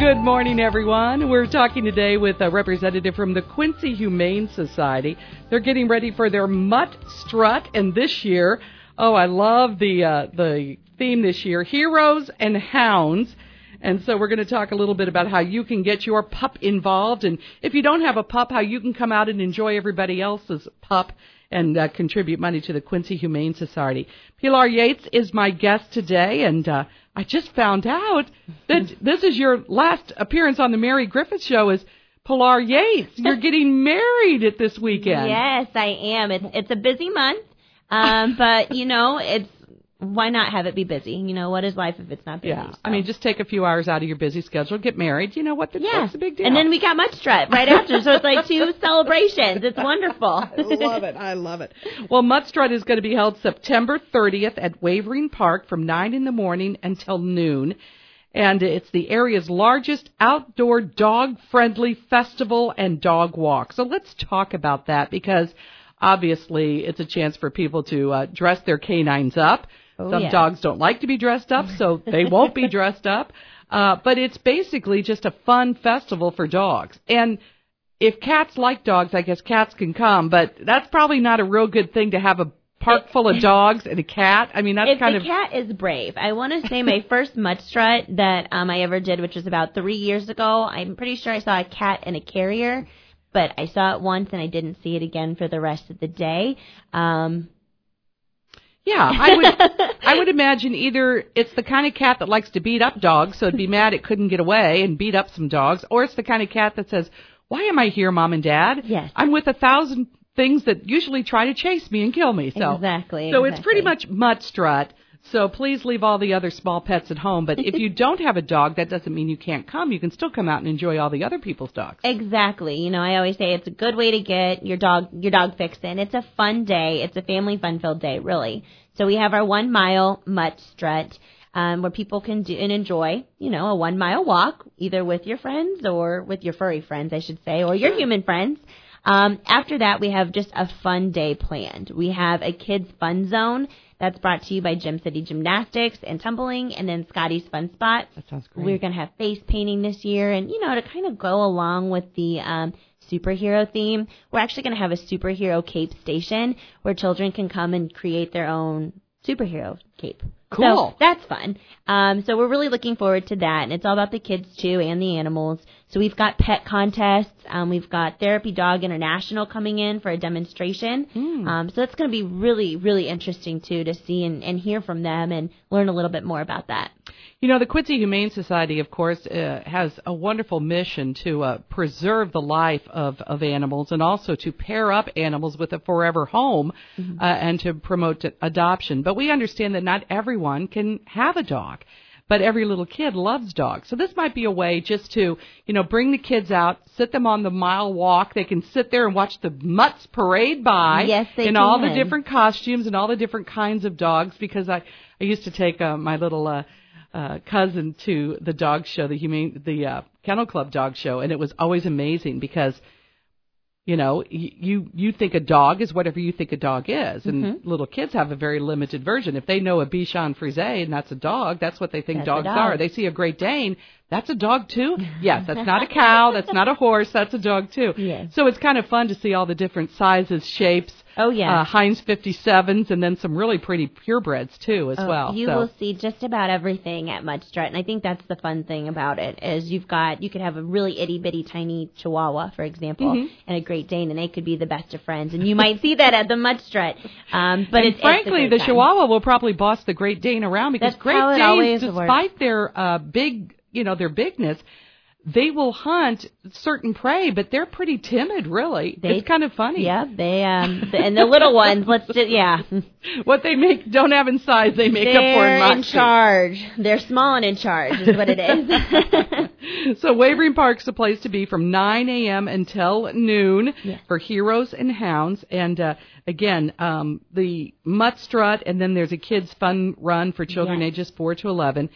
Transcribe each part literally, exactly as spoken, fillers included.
Good morning, everyone. We're talking today with a representative from the Quincy Humane Society. They're getting ready for their Mutt Strut, and this year, oh, I love the uh, the theme this year, Heroes and Hounds. And so we're going to talk a little bit about how you can get your pup involved, and if you don't have a pup, how you can come out and enjoy everybody else's pup and uh, contribute money to the Quincy Humane Society. Pilar Yates is my guest today, and uh, I just found out that this is your last appearance on the Mary Griffith Show as Pilar Yates. You're getting married at this weekend. Yes, I am. It's it's a busy month, um, but, you know, it's why not have it be busy? You know, what is life if it's not busy? Yeah, so. I mean, just take a few hours out of your busy schedule, get married. You know what? The, yeah. What's the big deal? And then we got Mutt Strut right after, so it's like two celebrations. It's wonderful. I love it. I love it. Well, Mutt Strut is going to be held September thirtieth at Wavering Park from nine in the morning until noon. And it's the area's largest outdoor dog-friendly festival and dog walk. So let's talk about that, because obviously it's a chance for people to uh, dress their canines up. Oh, Some yeah. dogs don't like to be dressed up, so they won't be dressed up. Uh, but it's basically just a fun festival for dogs. And if cats like dogs, I guess cats can come, but that's probably not a real good thing to have a park full of dogs and a cat. I mean, that's if kind the of... cat is brave. I want to say my first Mutt Strut that um, I ever did, which was about three years ago, I'm pretty sure I saw a cat and a carrier, but I saw it once and I didn't see it again for the rest of the day. Um Yeah, I would I would imagine either it's the kind of cat that likes to beat up dogs, so it'd be mad it couldn't get away and beat up some dogs, or it's the kind of cat that says, why am I here, Mom and Dad? Yes. I'm with a thousand things that usually try to chase me and kill me. So, exactly. So exactly. it's pretty much Mutt Strut. So please leave all the other small pets at home. But if you don't have a dog, that doesn't mean you can't come. You can still come out and enjoy all the other people's dogs. Exactly. You know, I always say it's a good way to get your dog your dog fixed in. It's a fun day. It's a family fun-filled day, really. So we have our one-mile Mutt Strut um, where people can do and enjoy, you know, a one-mile walk, either with your friends or with your furry friends, I should say, or your human friends. Um, after that, we have just a fun day planned. We have a kids' fun zone that's brought to you by Gym City Gymnastics and Tumbling, and then Scotty's Fun Spot. That sounds great. We're going to have face painting this year, and, you know, to kind of go along with the um, superhero theme, we're actually going to have a superhero cape station where children can come and create their own superhero cape. Cool. So that's fun. Um, so we're really looking forward to that, and it's all about the kids, too, and the animals. So we've got pet contests. Um, we've got Therapy Dog International coming in for a demonstration. Mm. Um, so it's going to be really, really interesting, too, to see and, and hear from them and learn a little bit more about that. You know, the Quincy Humane Society, of course, uh, has a wonderful mission to uh, preserve the life of, of animals and also to pair up animals with a forever home mm-hmm. uh, and to promote adoption. But we understand that not everyone can have a dog, but every little kid loves dogs. So this might be a way just to, you know, bring the kids out, sit them on the mile walk. They can sit there and watch the mutts parade by yes, they in can. all the different costumes and all the different kinds of dogs, because I, I used to take uh, my little... Uh, Uh, cousin to the dog show, the humane, the uh, Kennel Club dog show, and it was always amazing because, you know, y- you you think a dog is whatever you think a dog is, and mm-hmm. little kids have a very limited version. If they know a Bichon Frise and that's a dog, that's what they think that's dogs dog. are. They see a Great Dane, that's a dog too. Yes, that's not a cow, that's not a horse, that's a dog too. Yes. So it's kind of fun to see all the different sizes, shapes. Oh, yeah. Uh, Heinz fifty-sevens, and then some really pretty purebreds, too, as oh, well. You so. will see just about everything at Mutt Strut, and I think that's the fun thing about it, is you've got, you could have a really itty-bitty tiny Chihuahua, for example, mm-hmm. and a Great Dane, and they could be the best of friends, and you might see that at the Mutt Strut. Um, but and it's, frankly, it's a the great Chihuahua will probably boss the Great Dane around, because that's Great how it Danes, always despite works. their uh, big, you know, their bigness, they will hunt certain prey, but they're pretty timid, really. They, it's kind of funny. Yeah, they um, and the little ones. Let's just yeah. What they make don't have in size, they make They're up for in in moxie. charge. They're small and in charge, is what it is. So Wavering Park's the place to be from nine a.m. until noon yeah. for Heroes and Hounds. And uh, again, um, the Mutt Strut, and then there's a kids' fun run for children yeah. ages four to eleven.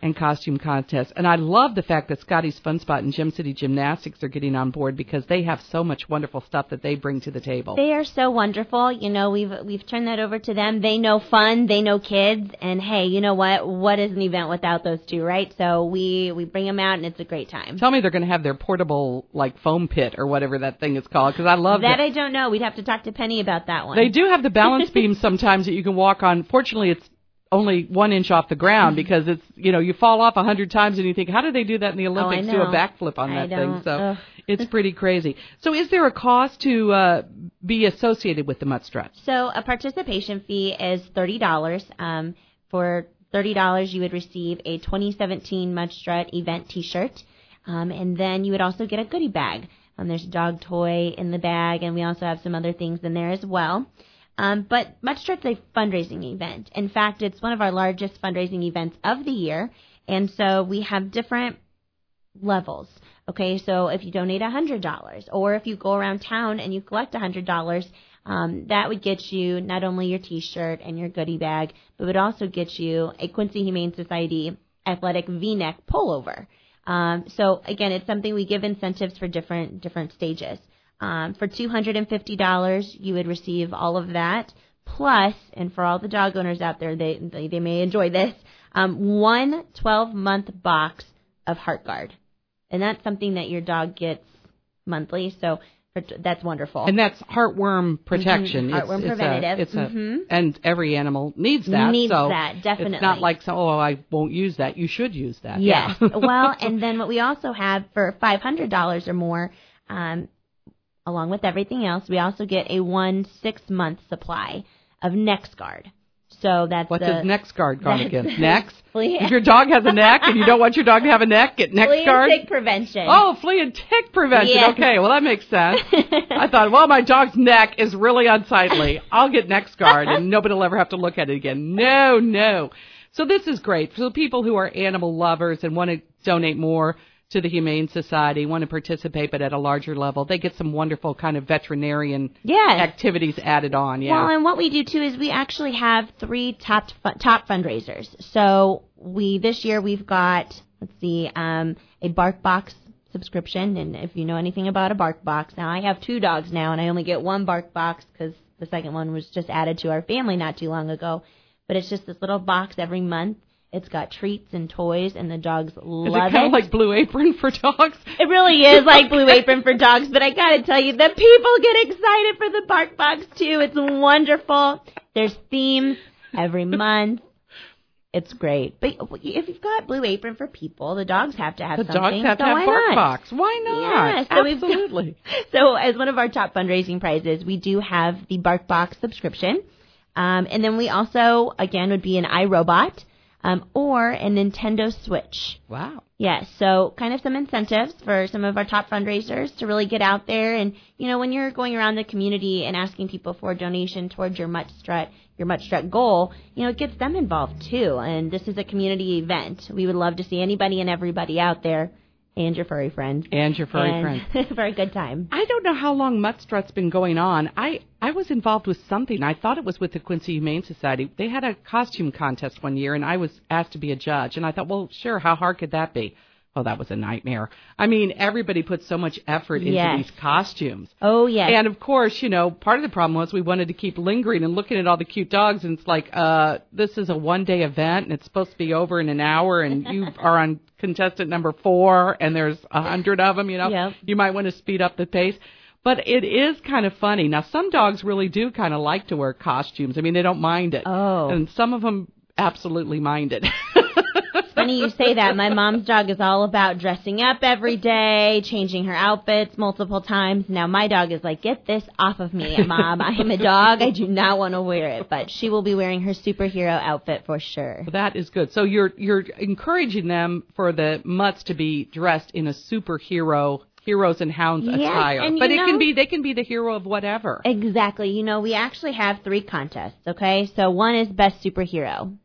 and costume contests. And I love the fact that Scotty's Fun Spot and Gem City Gymnastics are getting on board because they have so much wonderful stuff that they bring to the table. They are so wonderful. You know, we've we've turned that over to them. They know fun, they know kids, and hey, you know what? What is an event without those two, right? So we, we bring them out, and it's a great time. Tell me they're going to have their portable, like, foam pit or whatever that thing is called, because I love that. That I don't know. We'd have to talk to Penny about that one. They do have the balance beam sometimes that you can walk on. Fortunately, it's only one inch off the ground because it's, you know, you fall off a hundred times and you think, how do they do that in the Olympics? Oh, do a backflip on I that thing. don't. So Ugh. It's pretty crazy. So is there a cost to uh, be associated with the Mutt Strut? So a participation fee is thirty dollars. Um, for thirty dollars, you would receive a twenty seventeen Mutt Strut event T-shirt, um, and then you would also get a goodie bag. Um, there's a dog toy in the bag, and we also have some other things in there as well. Um, but Mutt Strut's a fundraising event. In fact, it's one of our largest fundraising events of the year, and so we have different levels. Okay, so if you donate one hundred dollars, or if you go around town and you collect one hundred dollars, um, that would get you not only your T-shirt and your goodie bag, but would also get you a Quincy Humane Society athletic V-neck pullover. Um, so again, it's something we give incentives for different different stages. Um, for two hundred fifty dollars, you would receive all of that. Plus, and for all the dog owners out there, they they, they may enjoy this, um, one twelve-month box of HeartGuard. And that's something that your dog gets monthly, so for, that's wonderful. And that's heartworm protection. Mm-hmm. Heartworm it's, preventative. It's a, it's mm-hmm. a, and every animal needs that. Needs so that, definitely. It's not like, so, oh, I won't use that. You should use that. Yes. Yeah. Well, and then what we also have for five hundred dollars or more, um, along with everything else, we also get a one six-month supply of NexGuard. So that's What's the, his NexGuard guard against? Necks? Flea. If your dog has a neck and you don't want your dog to have a neck, get NexGuard. Flea and tick prevention. Oh, flea and tick prevention. Yeah. Okay, well, that makes sense. I thought, well, my dog's neck is really unsightly. I'll get NexGuard, and nobody will ever have to look at it again. No, no. So this is great. For the people who are animal lovers and want to donate more to the Humane Society, want to participate, but at a larger level, they get some wonderful kind of veterinarian yes. activities added on. Yeah. Well, and what we do too is we actually have three top top fundraisers. So we this year we've got let's see um, a BarkBox subscription, and if you know anything about a BarkBox, now I have two dogs now, and I only get one BarkBox because the second one was just added to our family not too long ago. But it's just this little box every month. It's got treats and toys, and the dogs love it. Is it kind of like Blue Apron for dogs? It really is like Blue Apron for dogs, but I got to tell you, the people get excited for the BarkBox, too. It's wonderful. There's themes every month. It's great. But if you've got Blue Apron for people, the dogs have to have the something. The dogs have so to have BarkBox. Why not? Yes, so absolutely. Got, so as one of our top fundraising prizes, we do have the BarkBox subscription. Um, and then we also, again, would be an iRobot. Um, or a Nintendo Switch. Wow. Yes, so kind of some incentives for some of our top fundraisers to really get out there. And, you know, when you're going around the community and asking people for a donation towards your Mutt Strut, your Mutt Strut goal, you know, it gets them involved too. And this is a community event. We would love to see anybody and everybody out there and your furry friends. And your furry and friends. for a good time. I don't know how long Mutt Strut's been going on. I, I was involved with something. I thought it was with the Quincy Humane Society. They had a costume contest one year, and I was asked to be a judge. And I thought, well, sure, how hard could that be? Oh, that was a nightmare. I mean, everybody put so much effort into yes. these costumes. Oh, yes. And, of course, you know, part of the problem was we wanted to keep lingering and looking at all the cute dogs, and it's like, uh, this is a one-day event, and it's supposed to be over in an hour, and you are on contestant number four, and there's a hundred of them, you know. Yep. You might want to speed up the pace. But it is kind of funny. Now, some dogs really do kind of like to wear costumes. I mean, they don't mind it. Oh. And some of them absolutely mind it. It's funny you say that. My mom's dog is all about dressing up every day, changing her outfits multiple times. Now, my dog is like, get this off of me, Mom. I am a dog. I do not want to wear it. But she will be wearing her superhero outfit for sure. Well, that is good. So you're you're encouraging them for the mutts to be dressed in a superhero Heroes and Hounds yes, attire. And but it know, can be they can be the hero of whatever. Exactly. You know, we actually have three contests, okay? So one is best superhero.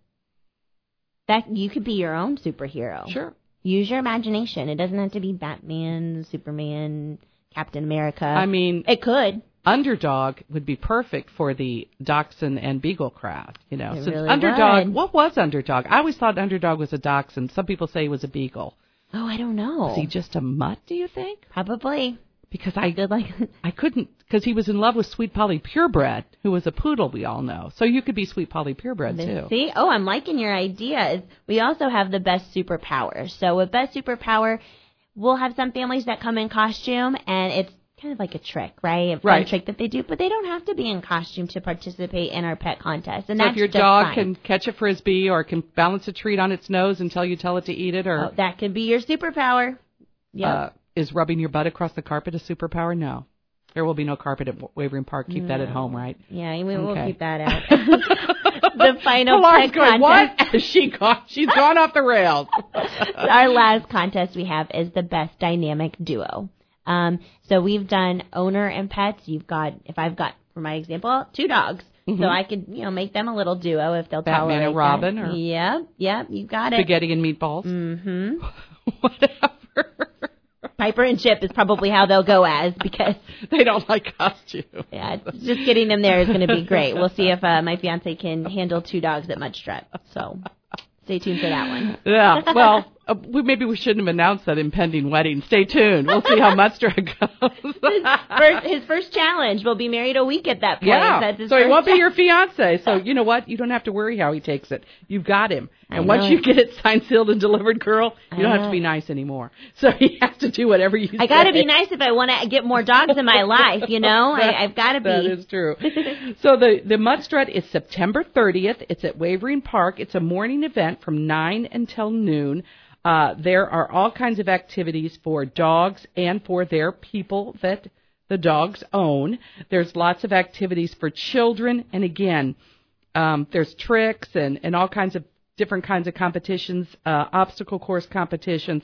That you could be your own superhero. Sure. Use your imagination. It doesn't have to be Batman, Superman, Captain America. I mean, it could. Underdog would be perfect for the Dachshund and Beagle crowd. You know, It so really Underdog. would. What was Underdog? I always thought Underdog was a Dachshund. Some people say he was a Beagle. Oh, I don't know. Was he just a mutt? Do you think? Probably. Because I Good luck. I couldn't, because he was in love with Sweet Polly Purebred, who was a poodle, we all know. So you could be Sweet Polly Purebred, too. See? Oh, I'm liking your ideas. We also have the best superpower. So with best superpower, we'll have some families that come in costume, and it's kind of like a trick, right? A fun Right. trick that they do, but they don't have to be in costume to participate in our pet contest. And So that's if your just dog fine. can catch a Frisbee or can balance a treat on its nose until you tell it to eat it, or Oh, that could be your superpower. Yep. uh, is rubbing your butt across the carpet a superpower? No. There will be no carpet at Wavering Park. Keep that at home, right? Yeah, we will Okay. keep that out. The final Pilar's pet going, contest. what? Has she gone? She's gone off the rails. Our last contest we have is the best dynamic duo. Um, so we've done owner and pets. You've got, if I've got, for my example, two dogs. Mm-hmm. So I could, you know, make them a little duo if they'll Batman tolerate and Robin, that. or Yep, yep, you got it. spaghetti and meatballs. Mm-hmm. Whatever. Piper and Chip is probably how they'll go as, because They don't like costume. yeah, just getting them there is going to be great. We'll see if uh, my fiance can handle two dogs at Mud Strut. So stay tuned for that one. Yeah, well, uh, we, maybe we shouldn't have announced that impending wedding. Stay tuned. We'll see how Mudstra goes. First, his first challenge will be married a week at that point. Yeah, That's his so he first won't be cha- your fiance. So you know what? You don't have to worry how he takes it. You've got him. And I once know you it. get it signed, sealed, and delivered, girl, you I don't have know to be it. nice anymore. So he has to do whatever you say. I got to be nice if I want to get more dogs in my life, you know? That- I, I've got to be. That is true. So the, the Mud Strut is September thirtieth. It's at Wavering Park. It's a morning event from nine until noon. Uh, there are all kinds of activities for dogs and for their people that the dogs own. There's lots of activities for children. And again, um, there's tricks and, and all kinds of different kinds of competitions, uh, obstacle course competitions.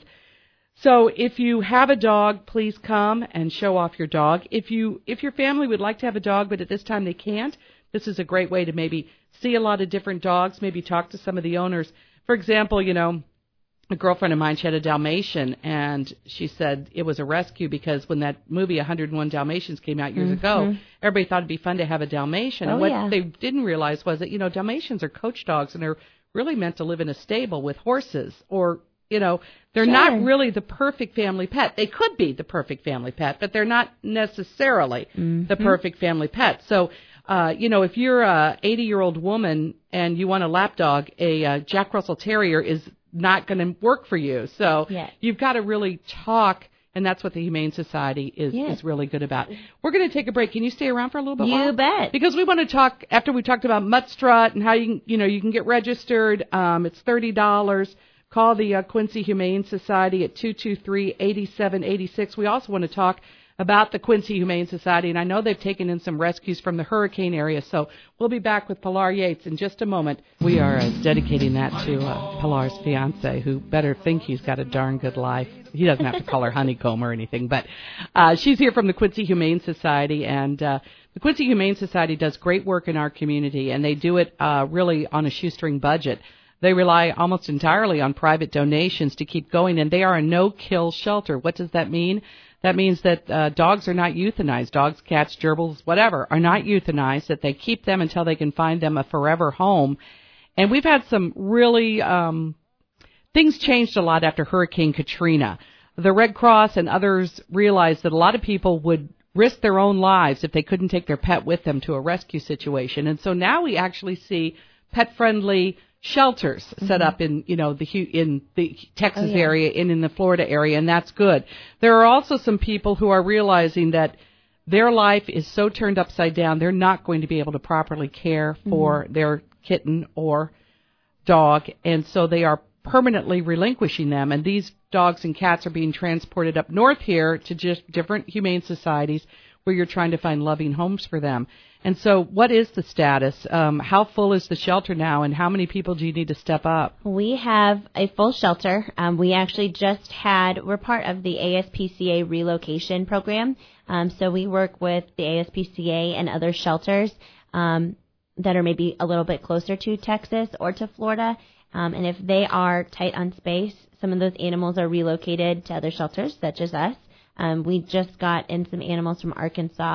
So if you have a dog, please come and show off your dog. If you if your family would like to have a dog, but at this time they can't, this is a great way to maybe see a lot of different dogs, maybe talk to some of the owners. For example, you know, a girlfriend of mine, she had a Dalmatian, and she said it was a rescue because when that movie one oh one Dalmatians came out years Mm-hmm. ago, everybody thought it'd be fun to have a Dalmatian. Oh, and what yeah. they didn't realize was that, you know, Dalmatians are coach dogs, and they're really meant to live in a stable with horses, or, you know, they're Sure. not really the perfect family pet. They could be the perfect family pet, but they're not necessarily Mm-hmm. the perfect family pet. So, uh, you know, if you're a eighty-year-old woman and you want a lap dog, a uh, Jack Russell Terrier is not going to work for you. So Yeah. you've got to really talk, and that's what the Humane Society is, Yeah. is really good about. We're going to take a break. Can you stay around for a little bit You while? bet. Because we want to talk, after we talked about Mutt Strut and how you can, you know, you can get registered. Um, it's thirty dollars. Call the uh, Quincy Humane Society at two two three, eight seven eight six. We also want to talk about the Quincy Humane Society, and I know they've taken in some rescues from the hurricane area, so we'll be back with Pilar Yates in just a moment. We are uh, dedicating that to uh, Pilar's fiance, who better think he's got a darn good life. He doesn't have to call her Honeycomb or anything, but uh, she's here from the Quincy Humane Society, and uh, the Quincy Humane Society does great work in our community, and they do it uh, really on a shoestring budget. They rely almost entirely on private donations to keep going, and they are a no-kill shelter. What does that mean? That means that uh, dogs are not euthanized. Dogs, cats, gerbils, whatever, are not euthanized, that they keep them until they can find them a forever home. And we've had some really, um, things changed a lot after Hurricane Katrina. The Red Cross and others realized that a lot of people would risk their own lives if they couldn't take their pet with them to a rescue situation. And so now we actually see pet-friendly shelters set up in, you know, the Hu- in the Texas Oh, yeah. area and in the Florida area, and that's good. There are also some people who are realizing that their life is so turned upside down, they're not going to be able to properly care for mm-hmm. their kitten or dog, and so they are permanently relinquishing them. And these dogs and cats are being transported up north here to just different humane societies where you're trying to find loving homes for them. And so what is the status? Um, how full is the shelter now, and how many people do you need to step up? We have a full shelter. Um, we actually just had, we're part of the A S P C A relocation program. Um, so we work with the A S P C A and other shelters um, that are maybe a little bit closer to Texas or to Florida. Um, and if they are tight on space, some of those animals are relocated to other shelters, such as us. Um, we just got in some animals from Arkansas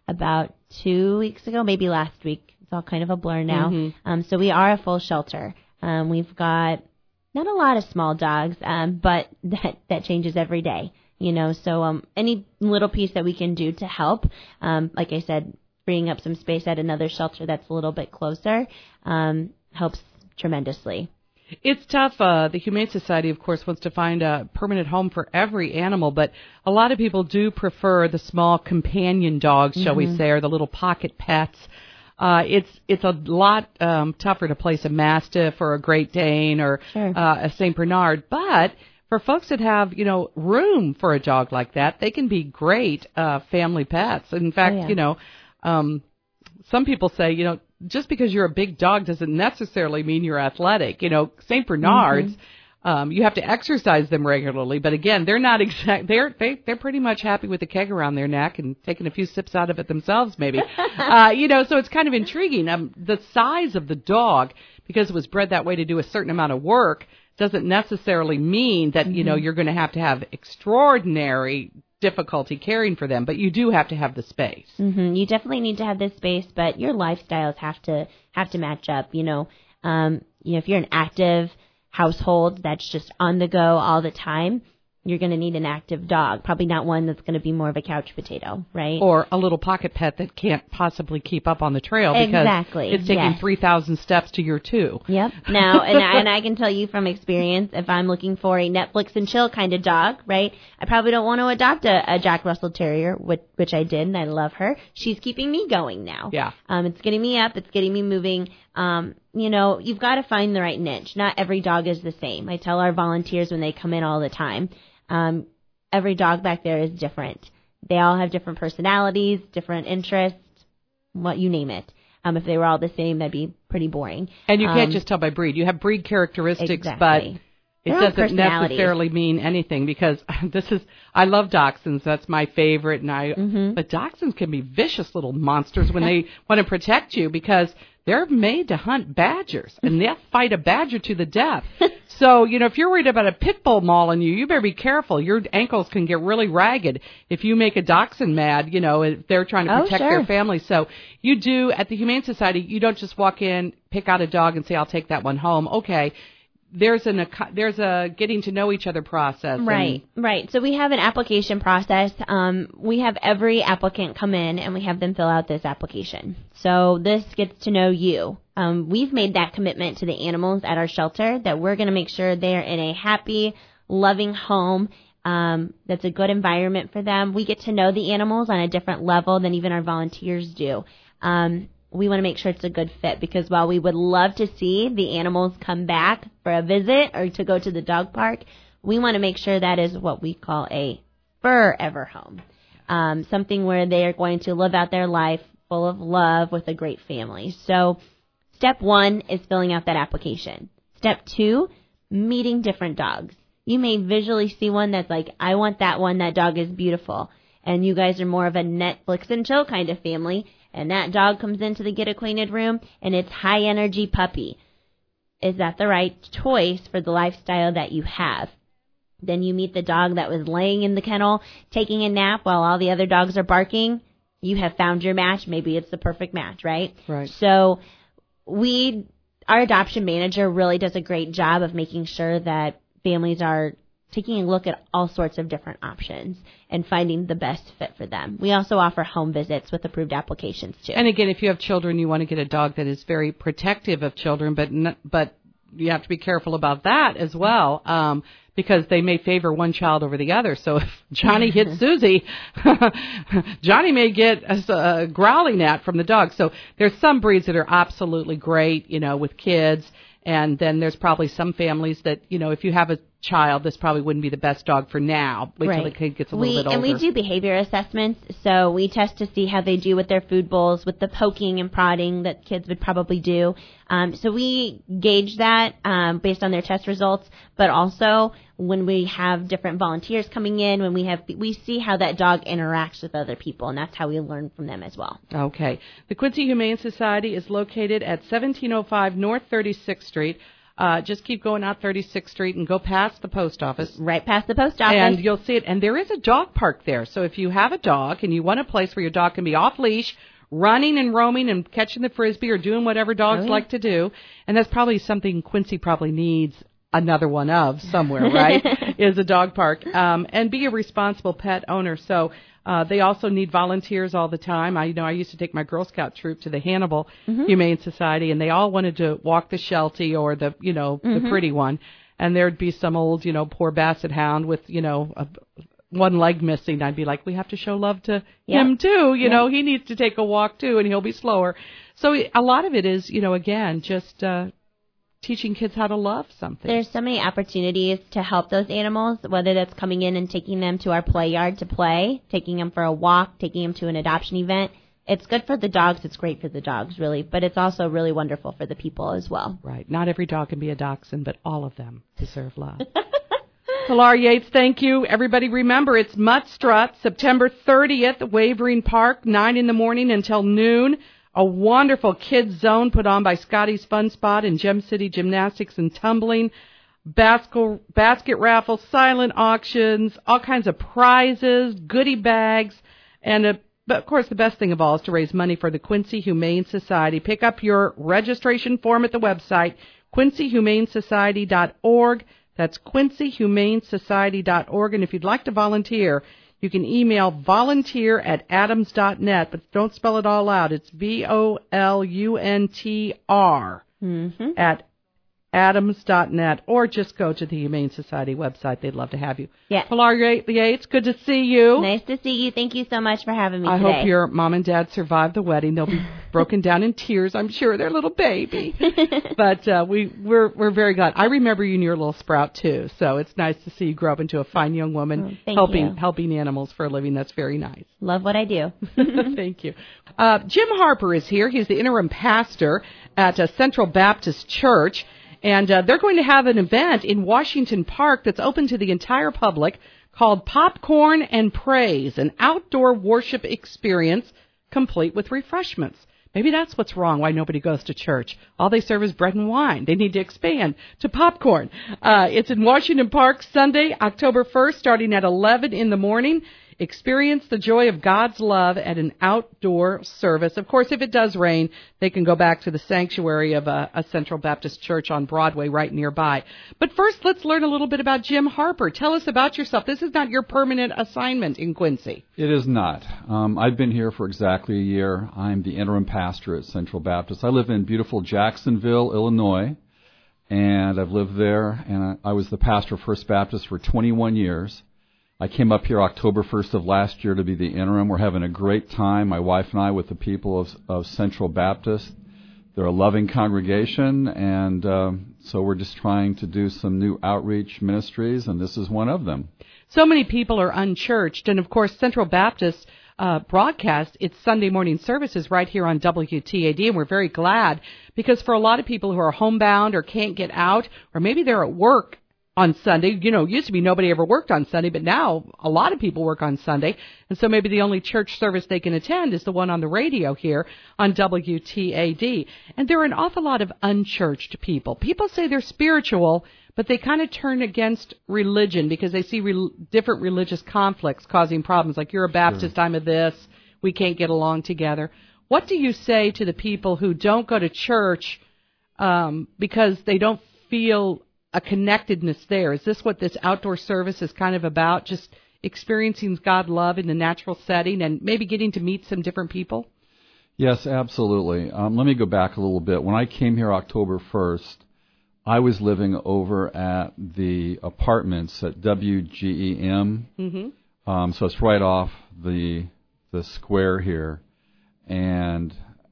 about two weeks ago, maybe last week. It's all kind of a blur now. Mm-hmm. Um, so we are a full shelter. Um, we've got not a lot of small dogs, um, but that, that changes every day, you know. So um, any little piece that we can do to help, um, like I said, freeing up some space at another shelter that's a little bit closer um, helps tremendously. It's tough. Uh, the Humane Society, of course, wants to find a permanent home for every animal, but a lot of people do prefer the small companion dogs, shall mm-hmm. we say, or the little pocket pets. Uh, it's it's a lot um, tougher to place a Mastiff or a Great Dane or sure. uh, a Saint Bernard, but for folks that have, you know, room for a dog like that, they can be great uh, family pets. In fact, oh, yeah. you know, um, some people say, you know, just because you're a big dog doesn't necessarily mean you're athletic. You know, Saint Bernards, mm-hmm. um, you have to exercise them regularly. But again, they're not exact. They're they, they're pretty much happy with the keg around their neck and taking a few sips out of it themselves, maybe. uh, you know, so it's kind of intriguing. Um, the size of the dog, because it was bred that way to do a certain amount of work, doesn't necessarily mean that mm-hmm. you know you're going to have to have extraordinary difficulty caring for them, but you do have to have the space. Mm-hmm. You definitely need to have this space, but your lifestyles have to have to match up. You know, um, you know, if you're an active household that's just on the go all the time, you're going to need an active dog. Probably not one that's going to be more of a couch potato, right? Or a little pocket pet that can't possibly keep up on the trail because exactly. it's taking yes. three thousand steps to your two. Yep. Now, and, I, and I can tell you from experience, if I'm looking for a Netflix and chill kind of dog, right, I probably don't want to adopt a, a Jack Russell Terrier, which, which I did, and I love her. She's keeping me going now. Yeah. Um, it's getting me up. It's getting me moving. Um, you know, you've got to find the right niche. Not every dog is the same. I tell our volunteers when they come in all the time, Um, every dog back there is different. They all have different personalities, different interests, what you name it. Um, if they were all the same, that'd be pretty boring. And you can't um, just tell by breed. You have breed characteristics, exactly. but it Their doesn't necessarily mean anything because this is, I love Dachshunds. That's my favorite. And I, mm-hmm. but Dachshunds can be vicious little monsters when they want to protect you because they're made to hunt badgers and they'll fight a badger to the death. So, you know, if you're worried about a pit bull mauling you, you better be careful. Your ankles can get really ragged if you make a dachshund mad, you know, if they're trying to protect oh, sure. their family. So you do, at the Humane Society, you don't just walk in, pick out a dog and say, I'll take that one home. Okay. There's an there's a getting to know each other process. Right, and, right. So we have an application process. Um, we have every applicant come in and we have them fill out this application. So this gets to know you. Um, we've made that commitment to the animals at our shelter that we're going to make sure they're in a happy, loving home. Um, that's a good environment for them. We get to know the animals on a different level than even our volunteers do. Um, we want to make sure it's a good fit because while we would love to see the animals come back for a visit or to go to the dog park, we want to make sure that is what we call a forever home, um, something where they are going to live out their life full of love with a great family. So step one is filling out that application. Step two, meeting different dogs. You may visually see one that's like, I want that one. That dog is beautiful. And you guys are more of a Netflix and chill kind of family. And that dog comes into the get acquainted room and it's high energy puppy. Is that the right choice for the lifestyle that you have? Then you meet the dog that was laying in the kennel, taking a nap while all the other dogs are barking. You have found your match. Maybe it's the perfect match, right? Right. So we, our adoption manager really does a great job of making sure that families are taking a look at all sorts of different options and finding the best fit for them. We also offer home visits with approved applications too. And again, if you have children, you want to get a dog that is very protective of children, but n- but you have to be careful about that as well, um, because they may favor one child over the other. So if Johnny hits Susie, Johnny may get a, a growling at from the dog. So there's some breeds that are absolutely great, you know, with kids. And then there's probably some families that, you know, if you have a child, this probably wouldn't be the best dog for now. Wait right. till the kid gets a we, little bit older. And we do behavior assessments. So we test to see how they do with their food bowls, with the poking and prodding that kids would probably do. Um, so we gauge that um, based on their test results. But also when we have different volunteers coming in, when we have, we see how that dog interacts with other people. And that's how we learn from them as well. Okay. The Quincy Humane Society is located at seventeen oh five North thirty-sixth Street. uh, just keep going out thirty-sixth Street and go past the post office. Right past the post office. And you'll see it. And there is a dog park there. So if you have a dog and you want a place where your dog can be off leash, running and roaming and catching the Frisbee or doing whatever dogs oh, yeah. like to do, and that's probably something Quincy probably needs another one of somewhere, right, is a dog park. Um, and be a responsible pet owner. So uh, they also need volunteers all the time. I you know I used to take my Girl Scout troop to the Hannibal mm-hmm. Humane Society, and they all wanted to walk the Sheltie or the, you know, mm-hmm. the pretty one. And there'd be some old, you know, poor basset hound with, you know, a one leg missing. I'd be like, we have to show love to yep. him too. You yep. know, he needs to take a walk too, and he'll be slower. So a lot of it is, you know, again, just uh, teaching kids how to love something. There's so many opportunities to help those animals, whether that's coming in and taking them to our play yard to play, taking them for a walk, taking them to an adoption event. It's good for the dogs. It's great for the dogs, really. But it's also really wonderful for the people as well. Right. Not every dog can be a dachshund, but all of them deserve love. Pilar Yates, thank you. Everybody remember, it's Mutt Strut, September thirtieth, Wavering Park, nine in the morning until noon. A wonderful kids zone put on by Scotty's Fun Spot and Gem City Gymnastics and Tumbling. Basket, basket raffles, silent auctions, all kinds of prizes, goodie bags, and a But, of course, the best thing of all is to raise money for the Quincy Humane Society. Pick up your registration form at the website, quincy humane society dot org. That's quincy humane society dot org. And if you'd like to volunteer, you can email volunteer at adams dot net, but don't spell it all out. It's V O L U N T R mm-hmm. at adams dot net, or just go to the Humane Society website. They'd love to have you. Yes. Pilar Yates, good to see you. Nice to see you. Thank you so much for having me I today. hope your mom and dad survive the wedding. They'll be broken down in tears, I'm sure. Their little baby. But uh, we, we're we're very glad. I remember you and your little Sprout, too, so it's nice to see you grow up into a fine young woman oh, helping you. helping animals for a living. That's very nice. Love what I do. Thank you. Uh, Jim Harper is here. He's the interim pastor at uh, Central Baptist Church. And uh, they're going to have an event in Washington Park that's open to the entire public called Popcorn and Praise, an outdoor worship experience complete with refreshments. Maybe that's what's wrong, why nobody goes to church. All they serve is bread and wine. They need to expand to popcorn. Uh, it's in Washington Park Sunday, October first, starting at eleven in the morning. Experience the joy of God's love at an outdoor service. Of course, if it does rain, they can go back to the sanctuary of a, a Central Baptist Church on Broadway right nearby. But first, let's learn a little bit about Jim Harper. Tell us about yourself. This is not your permanent assignment in Quincy. It is not. Um, I've been here for exactly a year. I'm the interim pastor at Central Baptist. I live in beautiful Jacksonville, Illinois, and I've lived there, and I, I was the pastor of First Baptist for twenty-one years. I came up here October first of last year to be the interim. We're having a great time, my wife and I, with the people of, of Central Baptist. They're a loving congregation, and um, so we're just trying to do some new outreach ministries, and this is one of them. So many people are unchurched, and of course Central Baptist uh, broadcast its Sunday morning services right here on W T A D, and we're very glad because for a lot of people who are homebound or can't get out, or maybe they're at work on Sunday, you know, used to be nobody ever worked on Sunday, but now a lot of people work on Sunday. And so maybe the only church service they can attend is the one on the radio here on W T A D. And there are an awful lot of unchurched people. People say they're spiritual, but they kind of turn against religion because they see re- different religious conflicts causing problems. Like, you're a Baptist, sure. I'm a this, we can't get along together. What do you say to the people who don't go to church um, because they don't feel a connectedness there? Is this what this outdoor service is kind of about, just experiencing God's love in the natural setting and maybe getting to meet some different people? Yes, absolutely. Um, let me go back a little bit. When I came here October first, I was living over at the apartments at W G E M, mm-hmm. um, so it's right off the the square here, and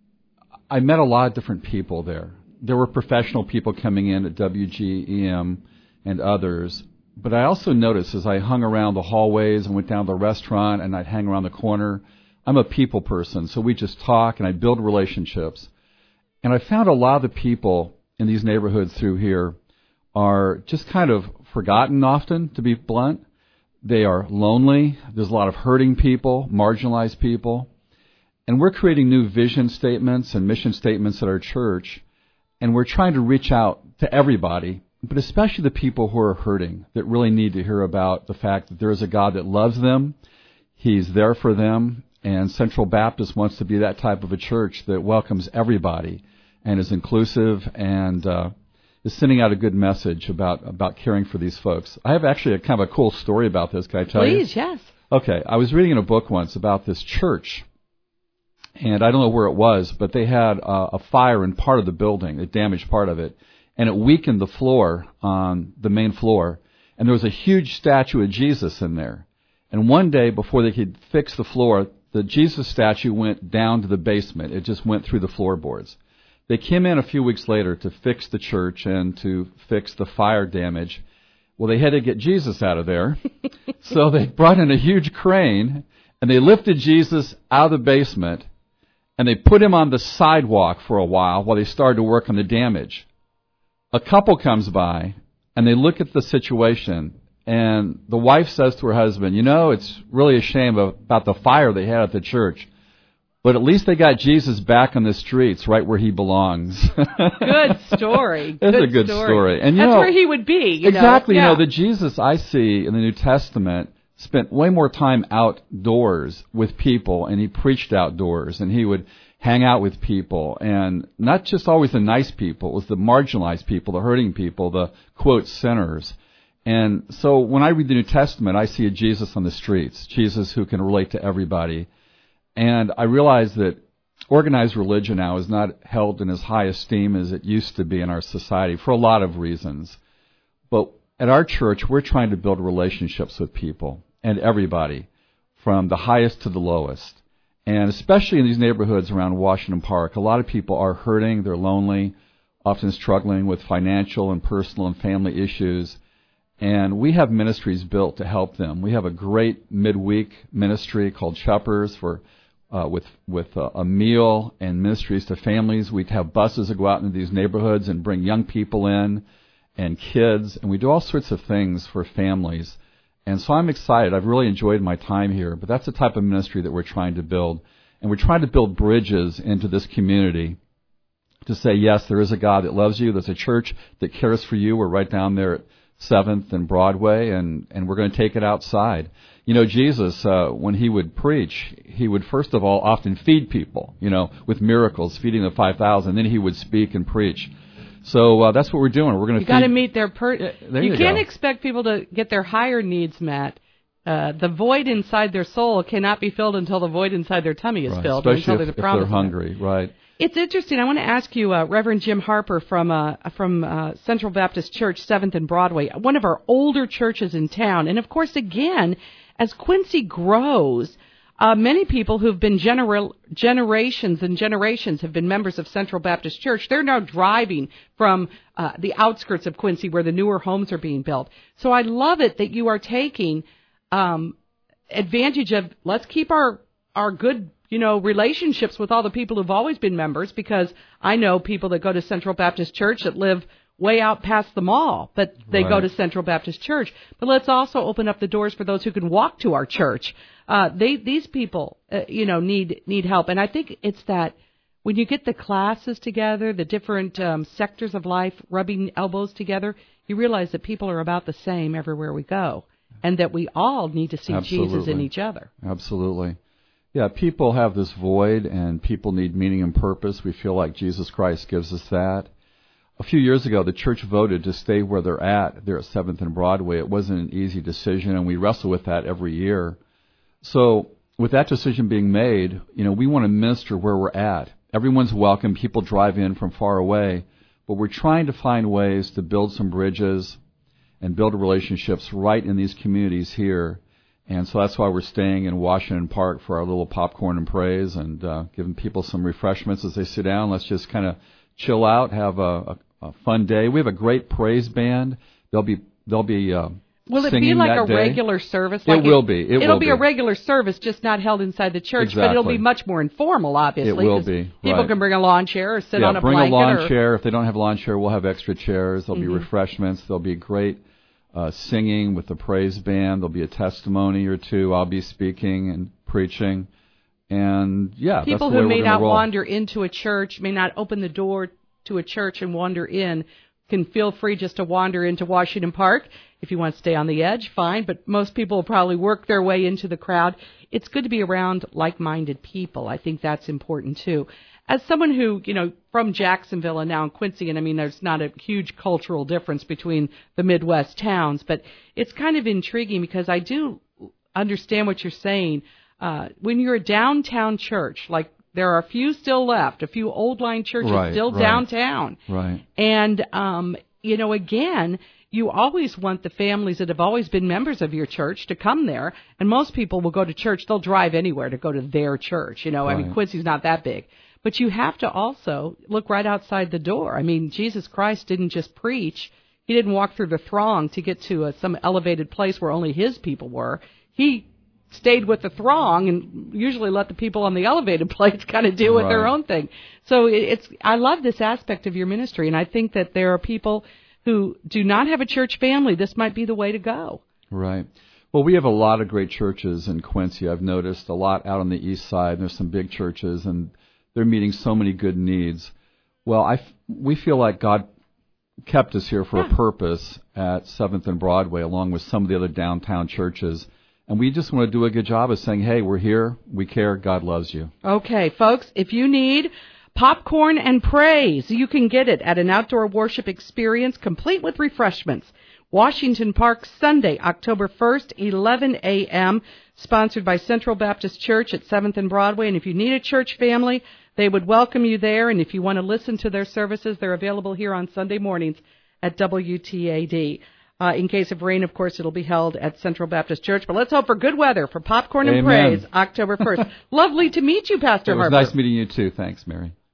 I met a lot of different people there. There were professional people coming in at W G E M and others, but I also noticed as I hung around the hallways and went down to the restaurant and I'd hang around the corner, I'm a people person, so we just talk and I build relationships. And I found a lot of the people in these neighborhoods through here are just kind of forgotten often, to be blunt. They are lonely. There's a lot of hurting people, marginalized people. And we're creating new vision statements and mission statements at our church. and we're trying to reach out to everybody, but especially the people who are hurting, that really need to hear about the fact that there is a God that loves them. He's there for them, and Central Baptist wants to be that type of a church that welcomes everybody and is inclusive and uh, is sending out a good message about, about caring for these folks. I have actually a kind of a cool story about this. Can I tell you? Please, yes. Okay, I was reading in a book once about this church, and I don't know where it was, but they had uh, a fire in part of the building, it damaged part of it, and it weakened the floor on the main floor, and there was a huge statue of Jesus in there. And one day, before they could fix the floor, the Jesus statue went down to the basement. It just went through the floorboards. They came in a few weeks later to fix the church and to fix the fire damage. Well, they had to get Jesus out of there. So they brought in a huge crane, and they lifted Jesus out of the basement, and they put him on the sidewalk for a while while they started to work on the damage. A couple comes by, and they look at the situation, and the wife says to her husband, you know, it's really a shame about the fire they had at the church, but at least they got Jesus back on the streets right where he belongs. Good story. It's good a good story. story. And you That's know, where he would be. You exactly. Know? Yeah. You know, the Jesus I see in the New Testament spent way more time outdoors with people, and he preached outdoors, and he would hang out with people, and not just always the nice people. It was the marginalized people, the hurting people, the, quote, sinners. And so when I read the New Testament, I see a Jesus on the streets, Jesus who can relate to everybody. And I realize that organized religion now is not held in as high esteem as it used to be in our society for a lot of reasons. But at our church, we're trying to build relationships with people and everybody, from the highest to the lowest. And especially in these neighborhoods around Washington Park, a lot of people are hurting, they're lonely, often struggling with financial and personal and family issues. And we have ministries built to help them. We have a great midweek ministry called Shepherd's for uh, with with uh, a meal and ministries to families. We have buses that go out into these neighborhoods and bring young people in and kids, and we do all sorts of things for families. And so I'm excited. I've really enjoyed my time here, but that's the type of ministry that we're trying to build. And we're trying to build bridges into this community to say, yes, there is a God that loves you. There's a church that cares for you. We're right down there at seventh and Broadway, and, and we're going to take it outside. You know, Jesus, uh, when he would preach, he would first of all often feed people, you know, with miracles, feeding the five thousand. Then he would speak and preach. So uh, that's what we're doing. We're going to. You got to meet their. Per- there you, you can't go. expect people to get their higher needs met. Uh, the void inside their soul cannot be filled until the void inside their tummy is right. filled. Especially until if, the if they're hungry, right? It's interesting. I want to ask you, uh, Reverend Jim Harper from uh, from uh, Central Baptist Church, seventh and Broadway, one of our older churches in town. And, of course, again, as Quincy grows, uh, many people who've been genera- generations and generations have been members of Central Baptist Church. They're now driving from uh, the outskirts of Quincy where the newer homes are being built. So I love it that you are taking um, advantage of, let's keep our, our good you know, relationships with all the people who've always been members, because I know people that go to Central Baptist Church that live way out past the mall, but they right. go to Central Baptist Church. But let's also open up the doors for those who can walk to our church. Uh, they, these people, uh, you know, need, need help. And I think it's that when you get the classes together, the different um, sectors of life rubbing elbows together, you realize that people are about the same everywhere we go, and that we all need to see Absolutely. Jesus in each other. Absolutely. Yeah, people have this void, and people need meaning and purpose. We feel like Jesus Christ gives us that. A few years ago, the church voted to stay where they're at. They're at seventh and Broadway. It wasn't an easy decision, and we wrestle with that every year. So with that decision being made, you know, we want to minister where we're at. Everyone's welcome. People drive in from far away. But we're trying to find ways to build some bridges and build relationships right in these communities here. And so that's why we're staying in Washington Park for our little popcorn and praise, and uh, giving people some refreshments as they sit down. Let's just kind of chill out, have a, a, a fun day. We have a great praise band. They'll be they'll be uh, Will it singing be like that a day. regular service? It Like will be. It it'll will be be a regular service, just not held inside the church, Exactly. but it'll be much more informal, obviously. It will 'cause be, People right. can bring a lawn chair or sit yeah, on a bring blanket. a lawn or, chair. If they don't have a lawn chair, we'll have extra chairs. There'll Mm-hmm. be refreshments. There'll be great uh, singing with the praise band. There'll be a testimony or two. I'll be speaking and preaching. And, yeah, People that's the way who may we're gonna not roll. wander into a church, may not open the door to a church and wander in can feel free just to wander into Washington Park. If you want to stay on the edge, fine, but most people will probably work their way into the crowd. It's good to be around like-minded people. I think that's important, too. As someone who, you know, from Jacksonville and now in Quincy, and I mean, there's not a huge cultural difference between the Midwest towns, but it's kind of intriguing because I do understand what you're saying. Uh, when you're a downtown church, like there are a few still left, a few old line churches right, still right, downtown. Right. And, um, you know, again, you always want the families that have always been members of your church to come there. And most people will go to church. They'll drive anywhere to go to their church. You know, right. I mean, Quincy's not that big. But you have to also look right outside the door. I mean, Jesus Christ didn't just preach. He didn't walk through the throng to get to a, some elevated place where only his people were. He stayed with the throng and usually let the people on the elevated place kind of deal with right. their own thing. So it, it's I love this aspect of your ministry, and I think that there are people who do not have a church family. This might be the way to go. Right. Well, we have a lot of great churches in Quincy. I've noticed a lot out on the east side. There's some big churches, and they're meeting so many good needs. Well, I f- we feel like God kept us here for yeah. a purpose at seventh and Broadway, along with some of the other downtown churches. And we just want to do a good job of saying, hey, we're here, we care, God loves you. Okay, folks, if you need popcorn and praise, you can get it at an outdoor worship experience complete with refreshments. Washington Park, Sunday, October first, eleven a.m., sponsored by Central Baptist Church at seventh and Broadway. And if you need a church family, they would welcome you there. And if you want to listen to their services, they're available here on Sunday mornings at W T A D. Uh, in case of rain, of course, it'll be held at Central Baptist Church. But let's hope for good weather for Popcorn and Amen. Praise, October first. Lovely to meet you, Pastor It was Harper. nice meeting you, too. Thanks, Mary.